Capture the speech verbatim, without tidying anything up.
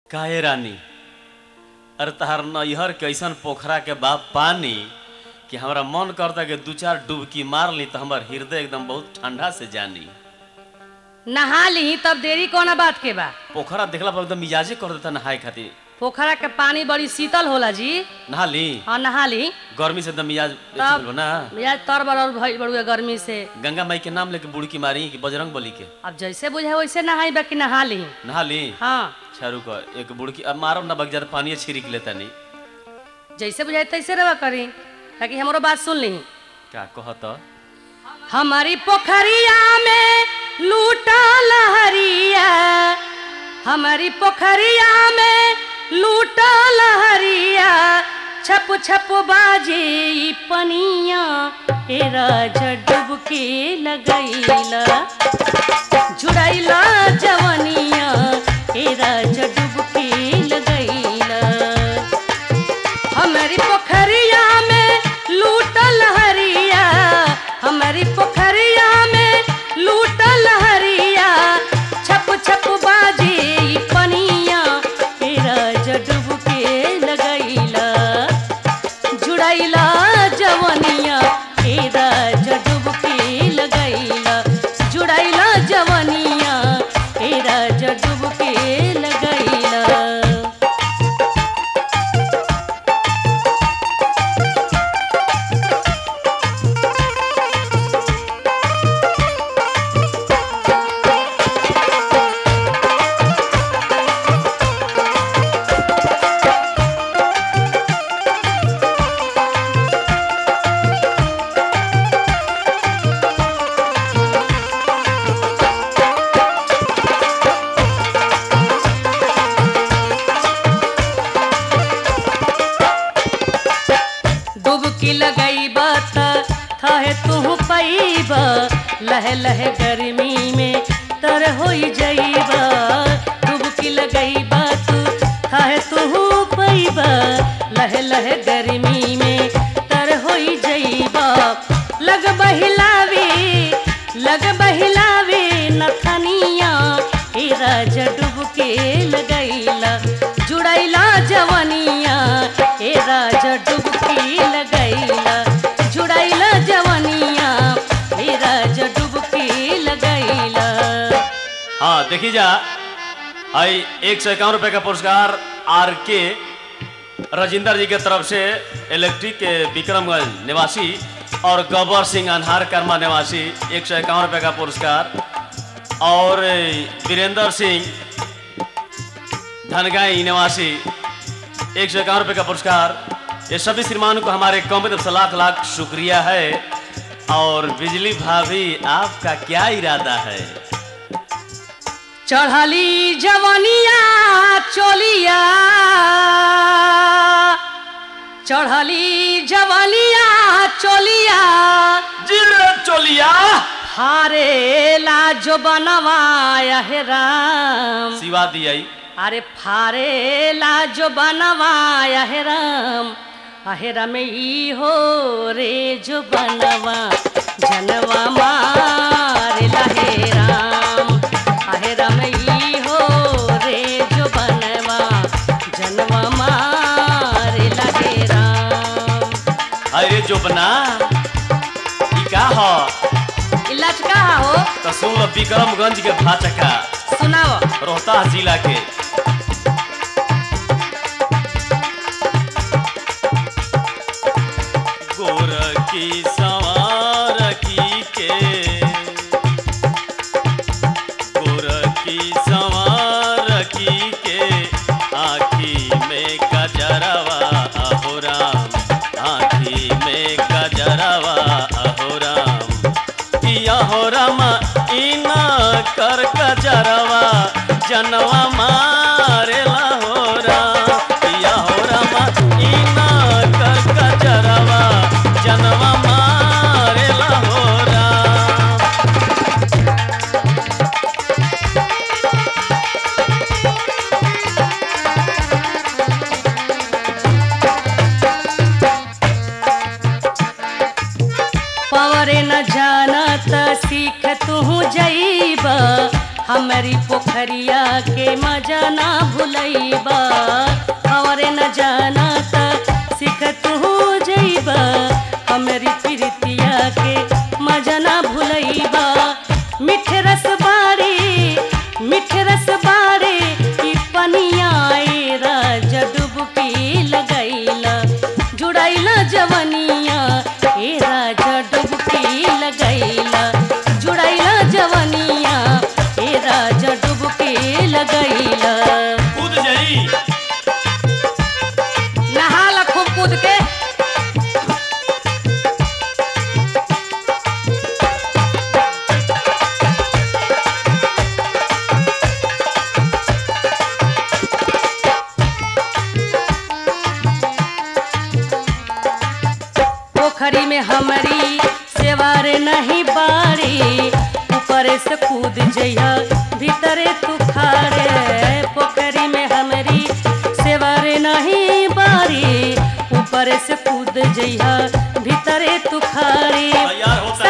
काहे रानी अरे तहार नैहर कैसन पोखरा के बाप पानी कि हमरा मन करता कि दू चार डुबकी मार ली तो हमार हृदय एकदम बहुत ठंडा से जानी। नहा ली तब देरी कौन बात के बा। पोखरा देखला पर एकदम मिजाजे कर देता नहाए खातिर। पोखरा के पानी बड़ी शीतल होला जी। नहा ली हाँ नहा ली। गर्मी से एकदम मिजाज तब हो ना। मिजाज तर बरल भइल बड़ुए गर्मी से। गंगा माई के नाम लेके बुड़की मारी कि बजरंग बली के। अब जैसे बुझे वैसे नहाई बाकी नहा ली। नहा ली हाँ छारू का एक बुड़की अब मारो ना बग ज्यादा पानी छिड़क लेता नहीं। जैसे बुझाए तैसे रवा करी ताकि हमारो बात सुन ली। क्या कहत हमारी पोखरिया में लूटा लहरिया, हमारी पोखरिया में लूटा लहरिया, छप छप बाजे ई पनिया ए राजा डुबकी लगैला, जुड़ैला जवनिया ए राजा डुबकी लगैला। हमारी पोखरिया में लूटा लहरिया, हमारी पोखरिया में लूटा लहरिया, छप छप बाजे ई पनिया ए राजा डुबकी लगैला, जुड़ैला जवनिया ए राजा डुबकी लगैला, जुड़ैला जवनिया ए राजा डुबकी लगैला। डुबकी लगैबा त थहे तू पैबा, लह लह गर्मी में तर होई जइबा। डुबकी लगैबा तू थहे तू पैबा, लह लह गर्मी में तर होई जइबा। लग बहिलावे लग बहिलावे नथनिया ए राजा डुबकी लगैला, जुड़ैला जवनिया ए राजा डुबकी लगैला, जुड़ैला जवनिया ए राजा डुबकी लगैला। हाँ देखी जा आई एक सौ इक्यावन रुपए का पुरस्कार आर के राजेंद्र जी के तरफ से इलेक्ट्रिक के विक्रमगंज निवासी और गब्बर सिंह अनहार कर्मा निवासी एक सौ इक्यावन रुपए का पुरस्कार, और वीरेंद्र सिंह धनगाई निवासी एक सौ इक्यावन रुपये का पुरस्कार। ये सभी श्रीमान को हमारे कंपनी तरफ से लाख लाख शुक्रिया है। और बिजली भाभी आपका क्या इरादा है? चढ़ली जवनिया चोलिया, चढ़ली जवनिया चोलिया, जिले चोलिया हारे ला जो बनवाया है राम, सिवा दिया अरे फारे ला जो बनवाया है राम, अहेरा में ई हो रे जो बनवा जनवा मारे लहे राम, अहेरा में ई हो रे जो बनवा जनवा मारे लहे राम। अरे जो बना ई का हो? इलाज का हो? तो सुन लो विक्रमगंज के भाचका सुनाओ। रोहतास जिला के गोरखी सवारखी के, गोरखी सवारखी के, आँखी में गजरवा अहो राम, आँखी में गजरवा अहो राम, किया हो राम इना कर गजरवा जनवा मारे हो राम, किया हो राम इना कर गजरवा जनवा मारे हो राम। पवरे न जानत सीख तू जइबा, हमारी पोखरिया के मजा ना भुलैबा और न जाना त सिखत हो जइबा हमारी प्रीतिया के मजा ना भुलैबा मीठे रस बारे मीठे रस बारे ई पनिया ए राजा डुबकी लगैला जुड़ैला जवनिया ए राजा डुबकी लगैला जुड़ैला जवनिया ए राजा डुबकी लगैला कूद जाई नहाला खूब कूद के पोखरी में हमारी सेवारे नहीं बारी ऊपर से कूद जइहा भीतरे तू खारे पोखरी में हमारी सेवारे नहीं बारी ऊपर से कूद जइहा भीतरे तू खारे तैयार होता